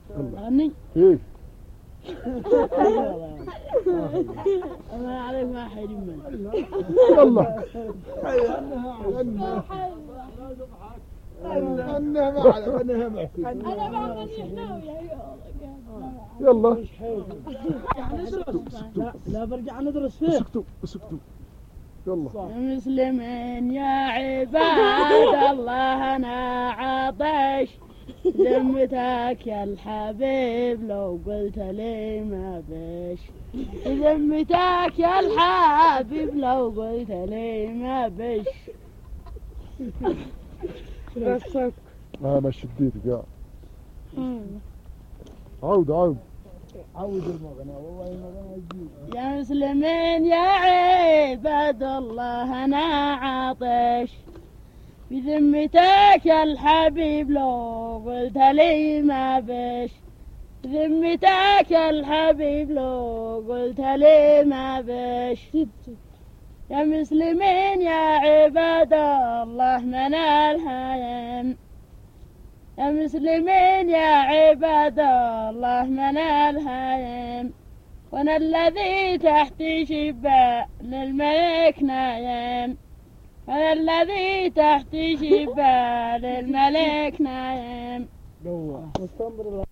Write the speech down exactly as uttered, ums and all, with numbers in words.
غني ايه أنا عليك ما حد يمن يلا أنها ما على أنها ما أنا بعمل يحناوي يلا لا لا برجع ندرس فيه اسكتوا اسكتوا يلا يا مسلمين يا عباد الله أنا عطش ذمتك يا الحبيب لو قلت لي ما بش ذمتك يا الحبيب لو قلت لي ما بش رصك انا شديتك يا عود عود عود المغنى والله المغنى يجيب يا مسلمين يا عباد الله أنا عطش بذمتك يا الحبيب لو قلت لي ما بش ذمتك يا الحبيب لو قلت لي ما بش يا مسلمين يا عباد الله من الهيم يا مسلمين يا عباد الله من الهيم وانا الذي تحت شباك للملك نايم وانا الذي تحت شباك للملك نايم مستمر